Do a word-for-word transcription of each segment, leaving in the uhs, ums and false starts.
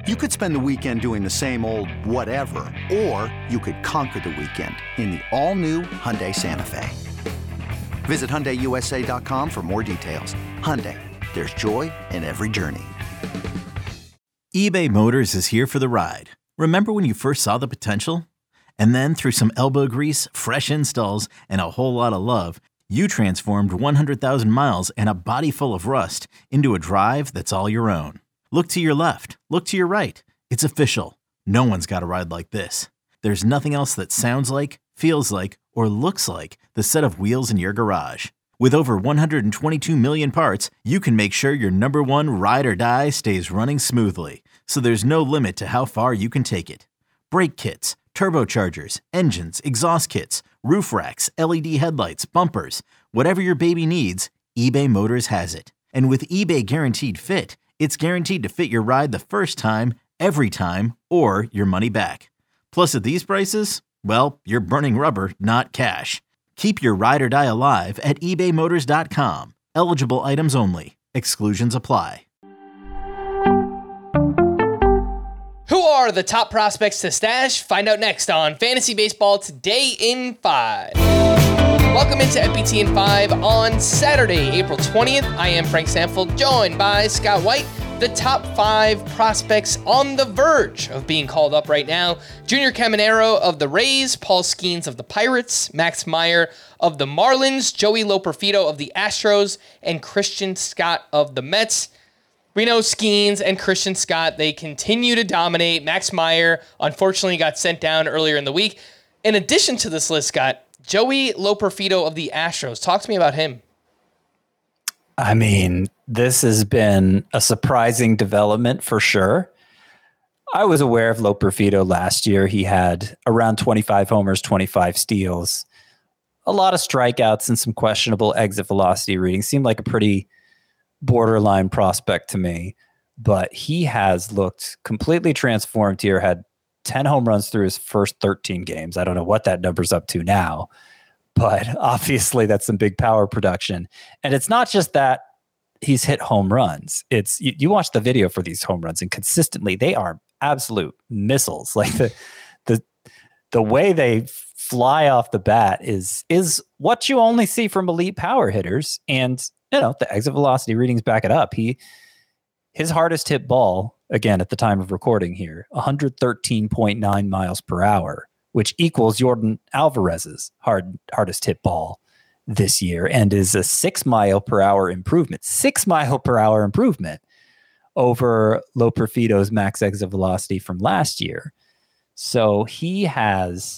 You could spend the weekend doing the same old whatever, or you could conquer the weekend in the all-new Hyundai Santa Fe. Visit Hyundai U S A dot com for more details. Hyundai, there's joy in every journey. eBay Motors is here for the ride. Remember when you first saw the potential? And then through some elbow grease, fresh installs, and a whole lot of love, you transformed one hundred thousand miles and a body full of rust into a drive that's all your own. Look to your left. Look to your right. It's official. No one's got a ride like this. There's nothing else that sounds like, feels like, or looks like the set of wheels in your garage. With over one hundred twenty-two million parts, you can make sure your number one ride or die stays running smoothly. So there's no limit to how far you can take it. Brake kits, turbochargers, engines, exhaust kits, roof racks, L E D headlights, bumpers, whatever your baby needs, eBay Motors has it. And with eBay Guaranteed Fit, it's guaranteed to fit your ride the first time, every time, or your money back. Plus, at these prices, well, you're burning rubber, not cash. Keep your ride or die alive at ebay motors dot com. Eligible items only. Exclusions apply. Who are the top prospects to stash? Find out next on Fantasy Baseball Today in five. Welcome into F B T in five on Saturday, April twentieth. I am Frank Sanford, joined by Scott White. The top five prospects on the verge of being called up right now. Junior Caminero of the Rays, Paul Skeens of the Pirates, Max Meyer of the Marlins, Joey Loperfido of the Astros, and Christian Scott of the Mets. We know Skeens and Christian Scott, they continue to dominate. Max Meyer, unfortunately, got sent down earlier in the week. In addition to this list, Scott, Joey Loperfido of the Astros. Talk to me about him. I mean, this has been a surprising development for sure. I was aware of Loperfido last year. He had around twenty-five homers, twenty-five steals, a lot of strikeouts, and some questionable exit velocity readings. Seemed like a pretty borderline prospect to me, but he has looked completely transformed here, had ten home runs through his first thirteen games. I don't know what that number's up to now, but obviously that's some big power production. And it's not just that he's hit home runs. It's you, you watch the video for these home runs, and consistently they are absolute missiles. Like the the the way they fly off the bat is is what you only see from elite power hitters. And you know, the exit velocity readings back it up. He his hardest hit ball, again, at the time of recording here, one thirteen point nine miles per hour, which equals Jordan Alvarez's hard, hardest hit ball this year, and is a six mile per hour improvement, six mile per hour improvement over Loperfido's max exit velocity from last year. So he has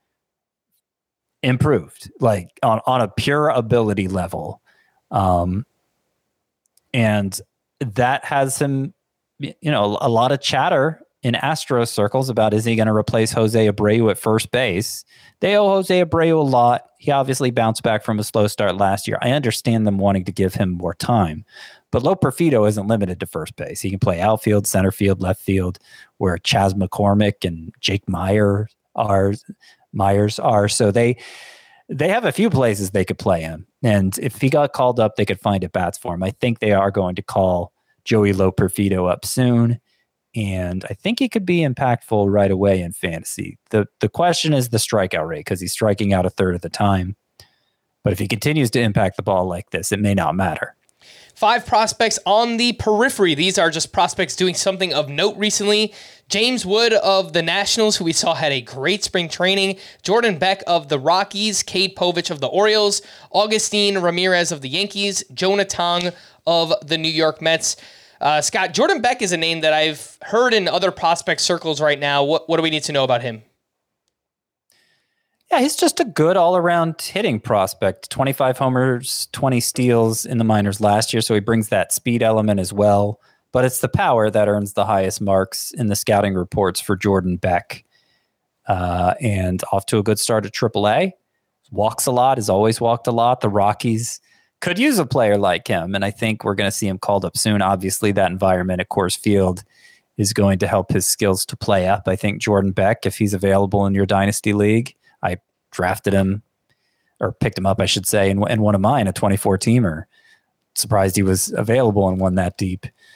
improved, like on, on a pure ability level. Um, and that has him, you know, a lot of chatter in Astros circles about, is he going to replace Jose Abreu at first base? They owe Jose Abreu a lot. He obviously bounced back from a slow start last year. I understand them wanting to give him more time, but Loperfido isn't limited to first base. He can play outfield, center field, left field, where Chas McCormick and Jake Meyer are, Myers are. So they, they have a few places they could play him. And if he got called up, they could find at bats for him. I think they are going to call Joey Loperfido up soon. And I think he could be impactful right away in fantasy. The the question is the strikeout rate, because he's striking out a third of the time. But if he continues to impact the ball like this, it may not matter. Five prospects on the periphery. These are just prospects doing something of note recently. James Wood of the Nationals, who we saw had a great spring training. Jordan Beck of the Rockies. Cade Povich of the Orioles. Augustine Ramirez of the Yankees. Jonah Tong of the New York Mets. Uh, Scott, Jordan Beck is a name that I've heard in other prospect circles right now. What, what do we need to know about him? Yeah, he's just a good all-around hitting prospect. twenty-five homers, twenty steals in the minors last year, so he brings that speed element as well. But it's the power that earns the highest marks in the scouting reports for Jordan Beck. Uh, and off to a good start at triple A. Walks a lot, has always walked a lot. The Rockies could use a player like him, and I think we're going to see him called up soon. Obviously, that environment at Coors Field is going to help his skills to play up. I think Jordan Beck, if he's available in your Dynasty League, I drafted him, or picked him up, I should say, in, in one of mine, a twenty-four teamer. Surprised he was available in one that deep.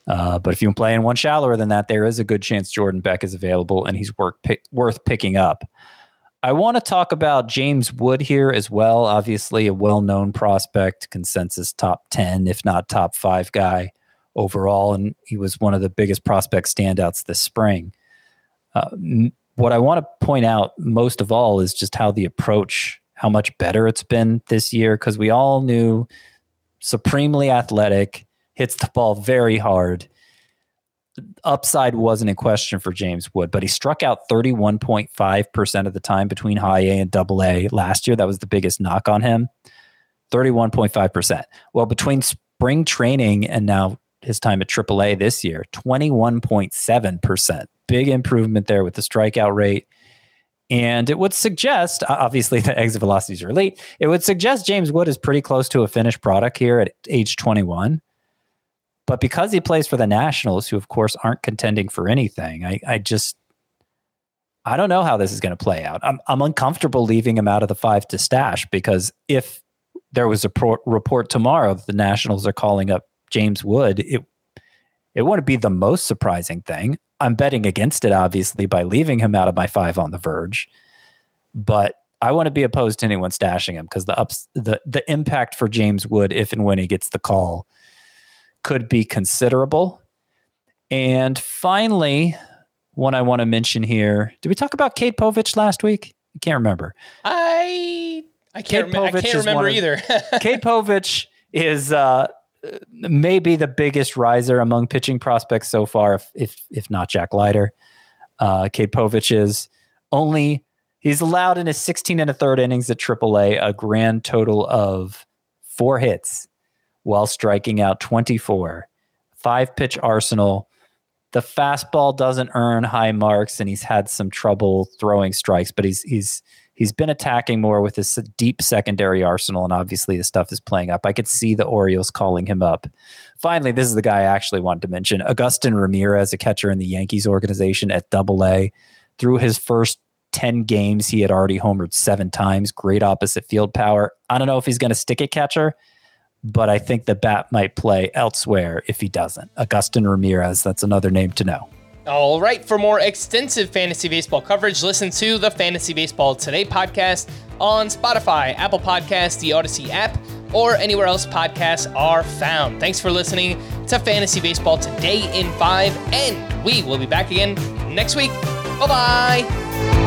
Uh, but if you play in one shallower than that, there is a good chance Jordan Beck is available and he's worth, pick, worth picking up. I want to talk about James Wood here as well. Obviously, a well-known prospect, consensus top ten, if not top five guy overall. And he was one of the biggest prospect standouts this spring. Uh, what I want to point out most of all is just how the approach, how much better it's been this year, because we all knew supremely athletic, hits the ball very hard. Upside wasn't in question for James Wood, but he struck out thirty-one point five percent of the time between high A and double A last year. That was the biggest knock on him, thirty-one point five percent. Well, between spring training and now his time at triple A this year, twenty-one point seven percent. Big improvement there with the strikeout rate. And it would suggest, obviously the exit velocities are elite, it would suggest James Wood is pretty close to a finished product here at age twenty-one. But because he plays for the Nationals, who of course aren't contending for anything, I, I just, I don't know how this is going to play out. I'm, I'm uncomfortable leaving him out of the five to stash, because if there was a pro- report tomorrow that the Nationals are calling up James Wood, it it wouldn't be the most surprising thing. I'm betting against it, obviously, by leaving him out of my five on the verge. But I want to be opposed to anyone stashing him, because the ups, the the impact for James Wood, if and when he gets the call, could be considerable. And finally, one I want to mention here. Did we talk about Cade Povich last week? I can't remember. I I can't, rem- I can't remember of, either. Cade Povich is uh, maybe the biggest riser among pitching prospects so far, if if, if not Jack Leiter. Uh, Cade Povich is only, he's allowed in his sixteen and a third innings at triple A a grand total of four hits while striking out twenty-four. Five pitch arsenal. The fastball doesn't earn high marks, and he's had some trouble throwing strikes, but he's he's he's been attacking more with his deep secondary arsenal, and obviously the stuff is playing up. I could see the Orioles calling him up. Finally, this is the guy I actually wanted to mention. Agustin Ramirez, a catcher in the Yankees organization at double A. Through his first ten games, he had already homered seven times. Great opposite field power. I don't know if he's going to stick at catcher, but I think the bat might play elsewhere if he doesn't. Agustin Ramirez, that's another name to know. All right, for more extensive fantasy baseball coverage, listen to the Fantasy Baseball Today podcast on Spotify, Apple Podcasts, the Odyssey app, or anywhere else podcasts are found. Thanks for listening to Fantasy Baseball Today in five, and we will be back again next week. Bye-bye.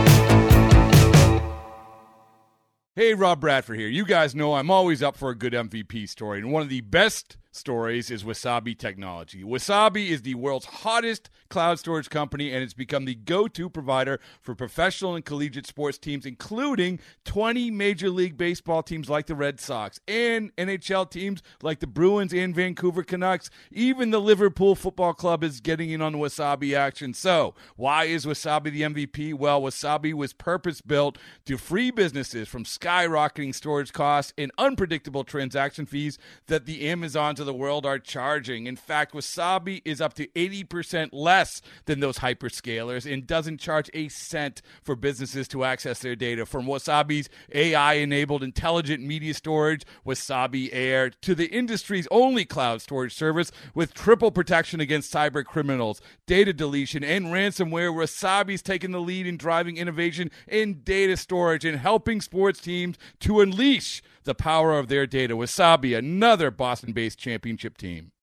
Hey, Rob Bradford here. You guys know I'm always up for a good M V P story, and one of the best stories is Wasabi Technology. Wasabi is the world's hottest cloud storage company, and it's become the go-to provider for professional and collegiate sports teams, including twenty Major League Baseball teams like the Red Sox and N H L teams like the Bruins and Vancouver Canucks. Even the Liverpool Football Club is getting in on the Wasabi action. So, why is Wasabi the M V P? Well, Wasabi was purpose-built to free businesses from skyrocketing storage costs and unpredictable transaction fees that the Amazons of the world are charging. In fact, Wasabi is up to eighty percent less than those hyperscalers and doesn't charge a cent for businesses to access their data. From Wasabi's A I-enabled intelligent media storage, Wasabi Air, to the industry's only cloud storage service with triple protection against cyber criminals, data deletion, and ransomware, Wasabi's taken the lead in driving innovation in data storage and helping sports teams to unleash the power of their data. Wasabi, another Boston-based championship team.